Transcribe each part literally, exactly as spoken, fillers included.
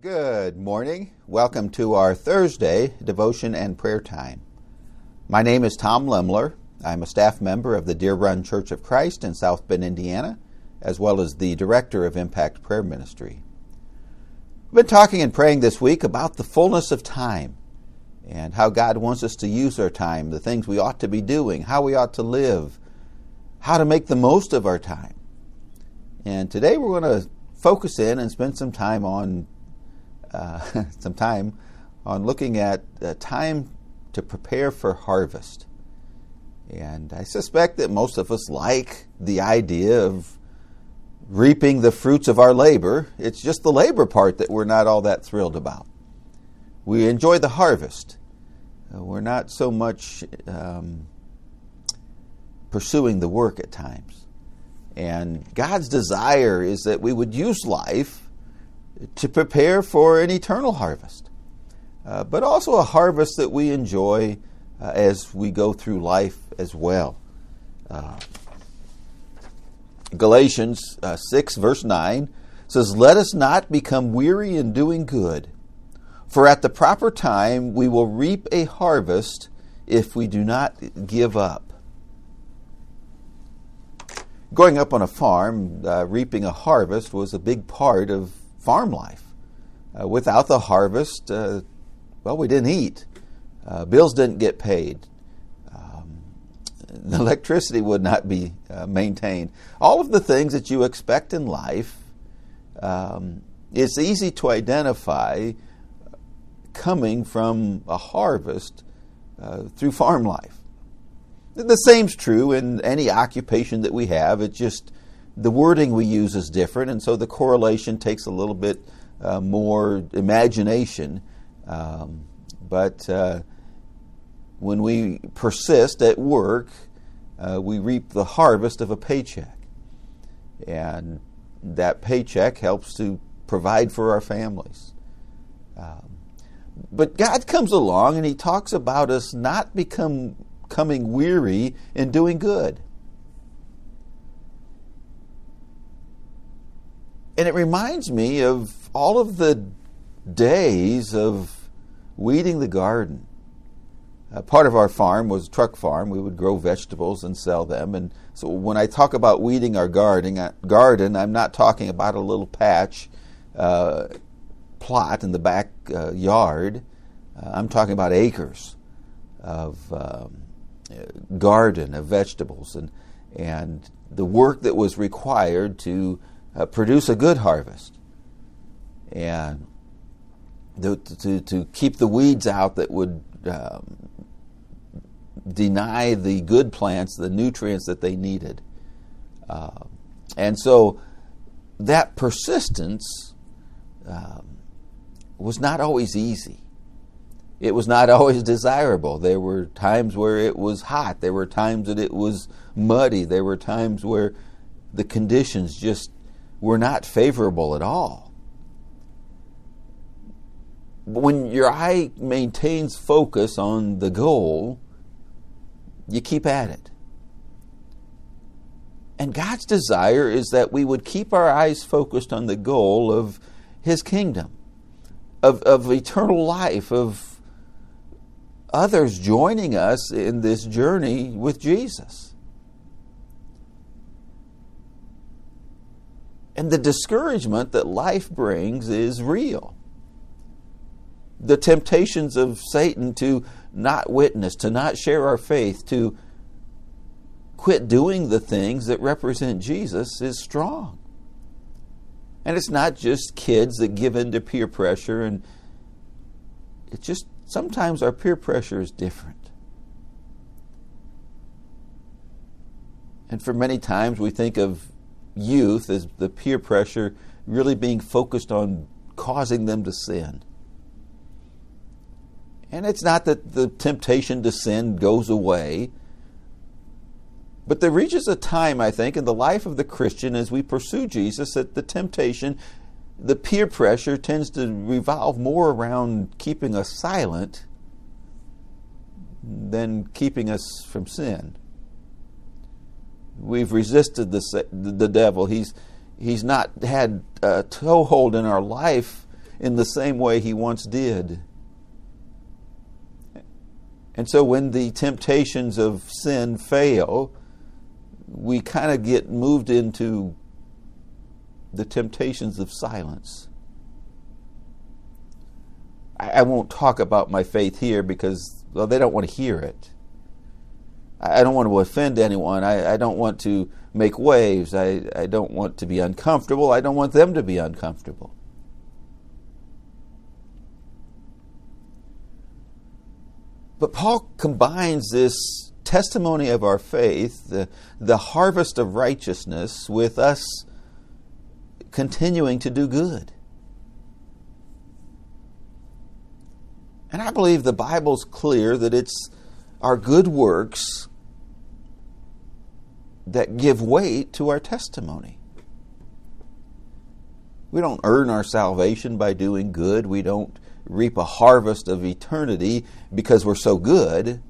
Good morning. Welcome to our Thursday devotion and prayer time. My name is Tom Lemler. I'm a staff member of the Deer Run Church of Christ in South Bend, Indiana, as well as the director of Impact Prayer Ministry. We've been talking and praying this week about the fullness of time and how God wants us to use our time, the things we ought to be doing, how we ought to live, how to make the most of our time. And today we're going to focus in and spend some time on Uh, some time on looking at uh, time to prepare for harvest. And I suspect that most of us like the idea of reaping the fruits of our labor. It's just the labor part that we're not all that thrilled about. We enjoy the harvest. Uh, we're not so much um, pursuing the work at times. And God's desire is that we would use life to prepare for an eternal harvest, uh, but also a harvest that we enjoy uh, as we go through life as well. Uh, Galatians uh, six verse nine says, "Let us not become weary in doing good, for at the proper time we will reap a harvest if we do not give up." Growing up on a farm, uh, reaping a harvest was a big part of farm life. Uh, without the harvest, uh, well, we didn't eat. Uh, bills didn't get paid. Um, the electricity would not be uh, maintained. All of the things that you expect in life, um, it's easy to identify coming from a harvest uh, through farm life. The same's true in any occupation that we have. It's just the wording we use is different, and so the correlation takes a little bit uh, more imagination. Um, but uh, when we persist at work, uh, we reap the harvest of a paycheck. And that paycheck helps to provide for our families. Um, but God comes along and He talks about us not become, becoming weary in doing good. And it reminds me of all of the days of weeding the garden. Uh, part of our farm was a truck farm. We would grow vegetables and sell them. And so when I talk about weeding our garden, uh, garden I'm not talking about a little patch uh, plot in the back uh, yard. Uh, I'm talking about acres of um, garden, of vegetables, and, and the work that was required to Uh, produce a good harvest, and to, to, to keep the weeds out that would um, deny the good plants the nutrients that they needed. Uh, and so that persistence um, was not always easy. It was not always desirable. There were times where it was hot. There were times that it was muddy. There were times where the conditions just were not favorable at all. But when your eye maintains focus on the goal, you keep at it. And God's desire is that we would keep our eyes focused on the goal of His kingdom, of, of eternal life, of others joining us in this journey with Jesus. And the discouragement that life brings is real. The temptations of Satan to not witness, to not share our faith, to quit doing the things that represent Jesus is strong. And it's not just kids that give in to peer pressure, and it's just sometimes our peer pressure is different. And for many times we think of youth as the peer pressure really being focused on causing them to sin. And it's not that the temptation to sin goes away, but there reaches a time, I think, in the life of the Christian as we pursue Jesus that the temptation, the peer pressure tends to revolve more around keeping us silent than keeping us from sin. We've resisted the the devil. He's he's not had a toehold in our life in the same way he once did. And so when the temptations of sin fail, we kind of get moved into the temptations of silence. I won't talk about my faith here because, well, they don't want to hear it. I don't want to offend anyone. I, I don't want to make waves. I, I don't want to be uncomfortable. I don't want them to be uncomfortable. But Paul combines this testimony of our faith, the, the harvest of righteousness, with us continuing to do good. And I believe the Bible's clear that it's our good works that give weight to our testimony. We don't earn our salvation by doing good. We don't reap a harvest of eternity because we're so good.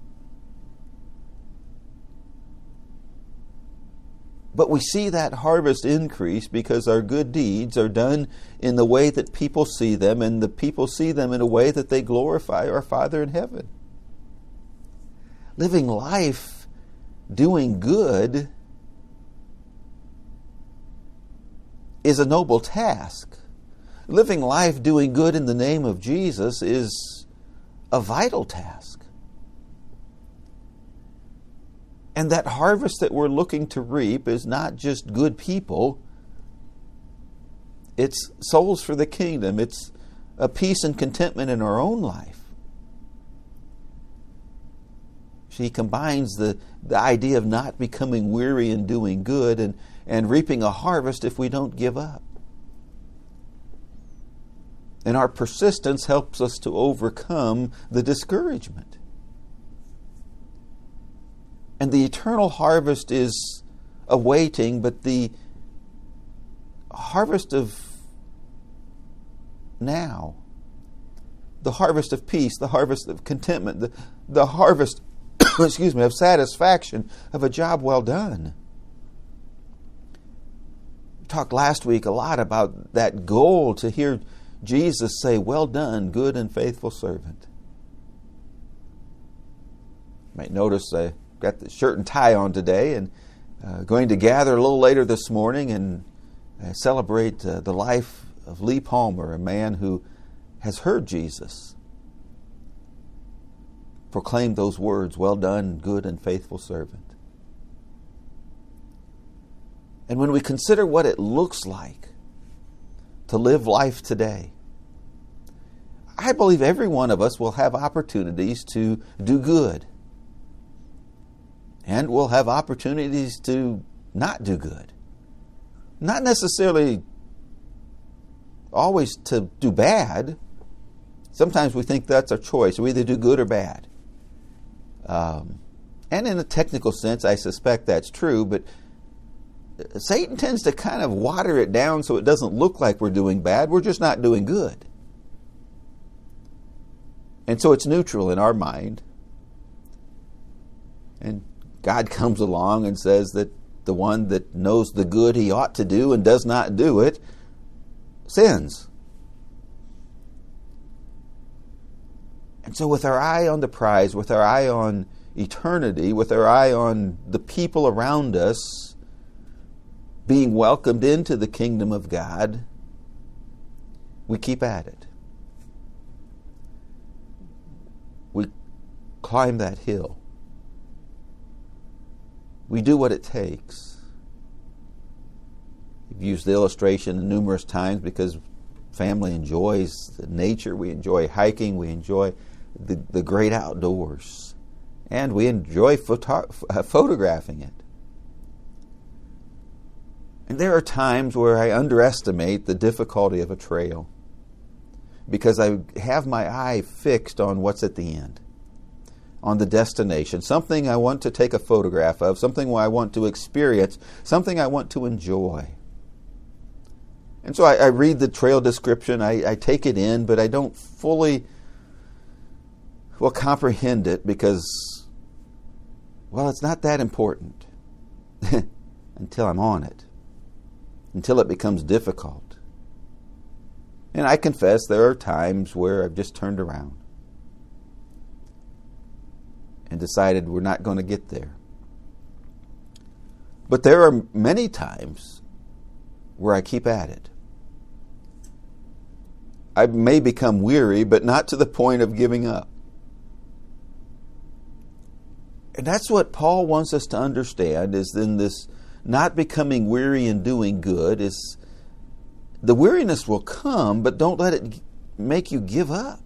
But we see that harvest increase because our good deeds are done in the way that people see them, and the people see them in a way that they glorify our Father in heaven. Living life doing good is a noble task. Living life doing good in the name of Jesus is a vital task. And that harvest that we're looking to reap is not just good people. It's souls for the kingdom. It's a peace and contentment in our own life. She combines the, the idea of not becoming weary in doing good and, and reaping a harvest if we don't give up. And our persistence helps us to overcome the discouragement. And the eternal harvest is awaiting, but the harvest of now, the harvest of peace, the harvest of contentment, the, the harvest, excuse me, of satisfaction of a job well done. We talked last week a lot about that goal to hear Jesus say, "Well done, good and faithful servant." You might notice I got the shirt and tie on today, and uh, going to gather a little later this morning and uh, celebrate uh, the life of Lee Palmer, a man who has heard Jesus proclaim those words, "Well done, good and faithful servant." And when we consider what it looks like to live life today, I believe every one of us will have opportunities to do good. And we'll have opportunities to not do good. Not necessarily always to do bad. Sometimes we think that's our choice. We either do good or bad. Um, and in a technical sense, I suspect that's true, but Satan tends to kind of water it down so it doesn't look like we're doing bad. We're just not doing good. And so it's neutral in our mind. And God comes along and says that the one that knows the good he ought to do and does not do it sins. And so with our eye on the prize, with our eye on eternity, with our eye on the people around us being welcomed into the kingdom of God, we keep at it. We climb that hill. We do what it takes. We've used the illustration numerous times because family enjoys the nature. We enjoy hiking. We enjoy the, the great outdoors. And we enjoy photo- uh, photographing it. And there are times where I underestimate the difficulty of a trail because I have my eye fixed on what's at the end, on the destination, something I want to take a photograph of, something I want to experience, something I want to enjoy. And so I, I read the trail description, I, I take it in, but I don't fully, well, comprehend it because, well, it's not that important until I'm on it, until it becomes difficult. And I confess there are times where I've just turned around and decided we're not going to get there. But there are many times where I keep at it. I may become weary, but not to the point of giving up. And that's what Paul wants us to understand, is in this not becoming weary in doing good, is the weariness will come, but don't let it make you give up.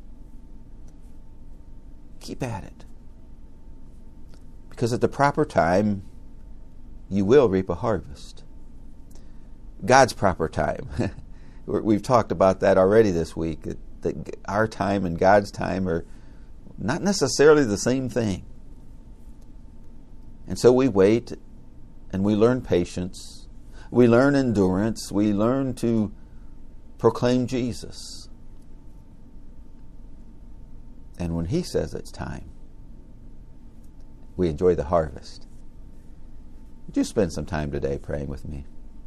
Keep at it. Because at the proper time, you will reap a harvest. God's proper time. We've talked about that already this week. That our time and God's time are not necessarily the same thing. And so we wait and we learn patience. We learn endurance. We learn to proclaim Jesus. And when He says it's time, we enjoy the harvest. Would you spend some time today praying with me?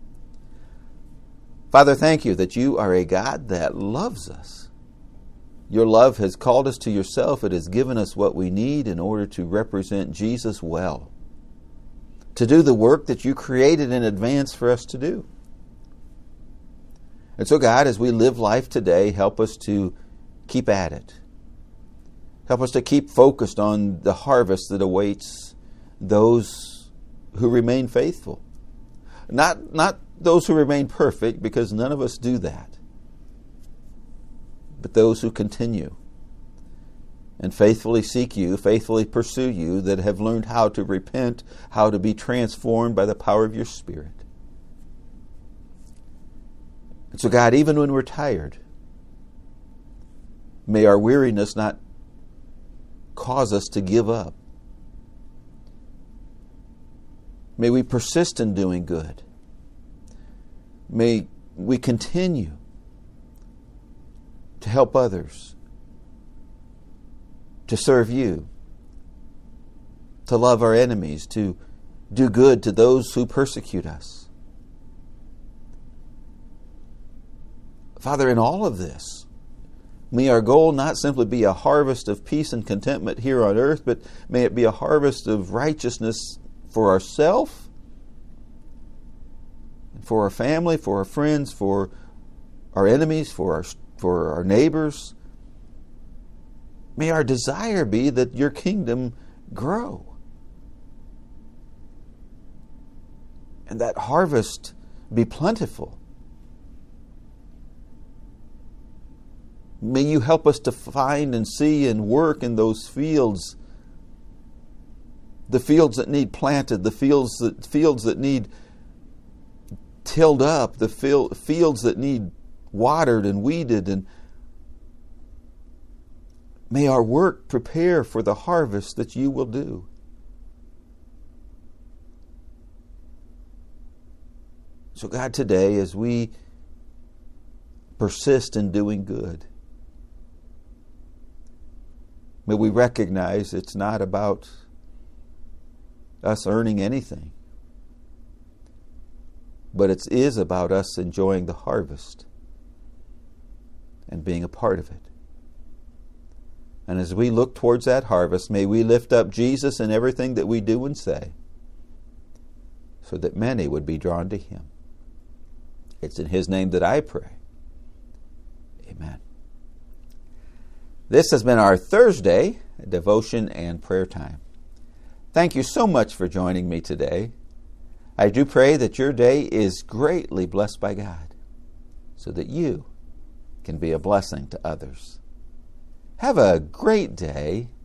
Father, thank you that you are a God that loves us. Your love has called us to yourself. It has given us what we need in order to represent Jesus well, to do the work that you created in advance for us to do. And so, God, as we live life today, help us to keep at it. Help us to keep focused on the harvest that awaits those who remain faithful. Not, not those who remain perfect, because none of us do that, but those who continue and faithfully seek you, faithfully pursue you, that have learned how to repent, how to be transformed by the power of your Spirit. And so, God, even when we're tired, may our weariness not cause us to give up. May we persist in doing good. May we continue to help others, to serve you, to love our enemies, to do good to those who persecute us. Father, in all of this, may our goal not simply be a harvest of peace and contentment here on earth, but may it be a harvest of righteousness for ourselves, for our family, for our friends, for our enemies, for our, for our neighbors. May our desire be that your kingdom grow, and that harvest be plentiful. May you help us to find and see and work in those fields, the fields that need planted, the fields that, fields that need tilled up, the field, fields that need watered and weeded. And may our work prepare for the harvest that you will do. So God, today, as we persist in doing good, may we recognize it's not about us earning anything, but it is about us enjoying the harvest and being a part of it. And as we look towards that harvest, may we lift up Jesus in everything that we do and say, so that many would be drawn to Him. It's in His name that I pray. Amen. This has been our Thursday devotion and prayer time. Thank you so much for joining me today. I do pray that your day is greatly blessed by God, so that you can be a blessing to others. Have a great day,